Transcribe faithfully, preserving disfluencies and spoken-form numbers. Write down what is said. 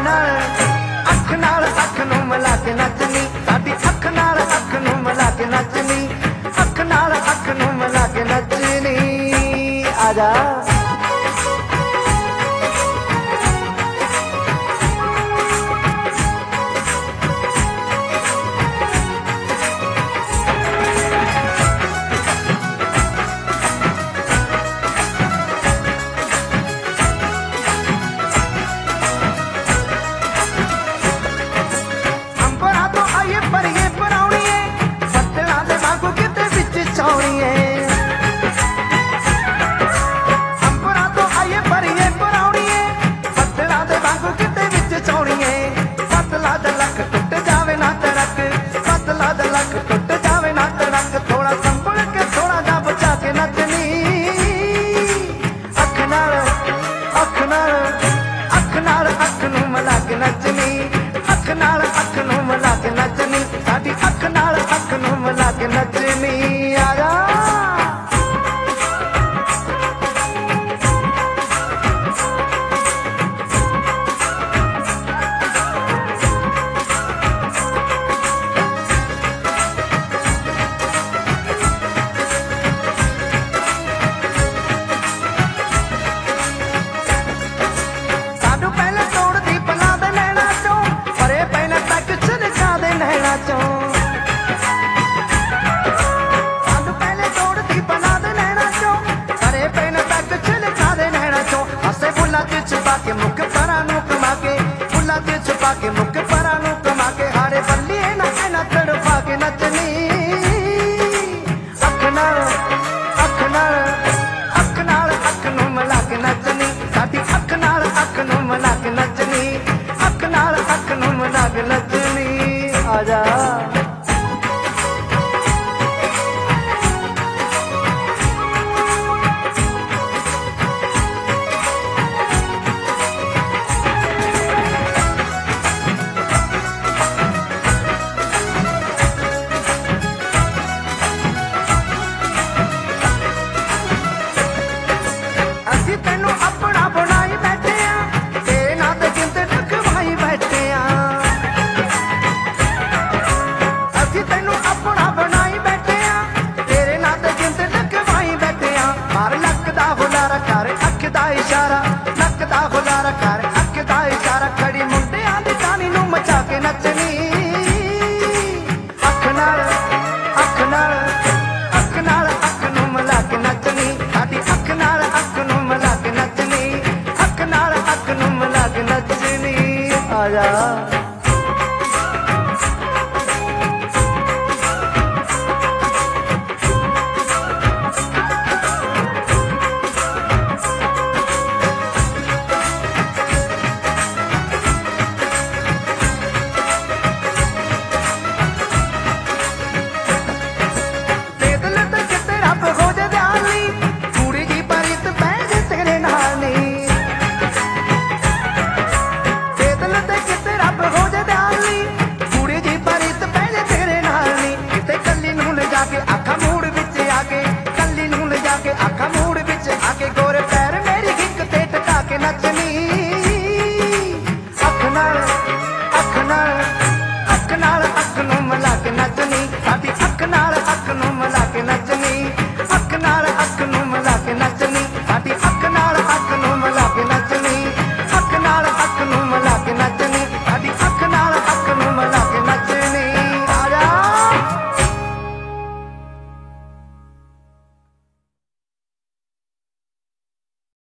नाल अख नाल अख नूं मिला के नचनी, साडी अख नाल अख नूं मिला के नचनी, अख नाल अख नूं मिला के नचनी। आजा के मुख परा नू कमा के, फुल्ला ते छुपा के मुख परा नू कमा के, हारे बल्ली है ना है ना तड़पा के नचनी। अख नाल अख नाल अख नाल अख नू मिला के नचनी, साडी अख नाल अख नू मिला के नचनी, अख नाल अख नू मिला के नचनी। आजा इशारा नक दा गुलारा कर, अख दा इशारा खड़ी मुंडियां दी जानी नू मचा के नचनी। अख नाल अख नाल अख नाल अख नू मिला के नचनी, साडी अख नाल अख नू मिला के नचनी, अख नाल अख नू मिला के नचनी। आजा